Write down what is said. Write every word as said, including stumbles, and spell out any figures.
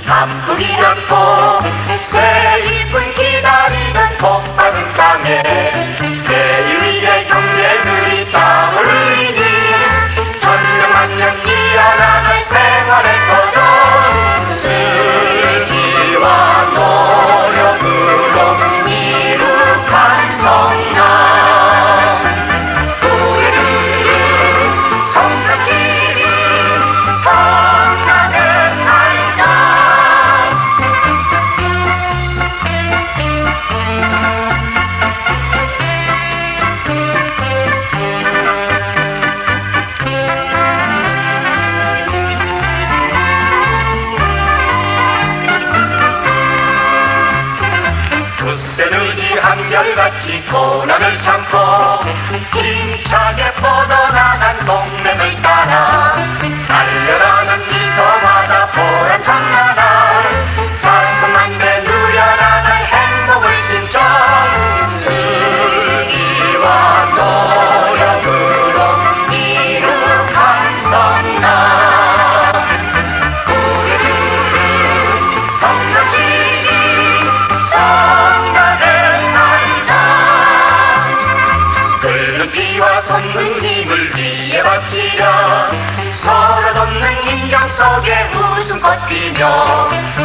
바쁘기 않고 새 잎은 기다리는 복받은 땅에 내일 위에 형제들이 땀 흘리니 천년만년 이어나갈 생활의 터전 슬기와 노력으로 이룩한 성남. 한결같이 고난을 참고 힘차게 뻗어나간 동맹을 따라 달려가는 이터마다 보람찬 나날 자꾸만게 누려나갈 행복을 신청 슬기와 노력으로 이룩한 성남. 우리들은 성남시민 성남의 피와 솟는 힘을 위에 바치려 서로 돕는 인정 속에 웃음꽃 피며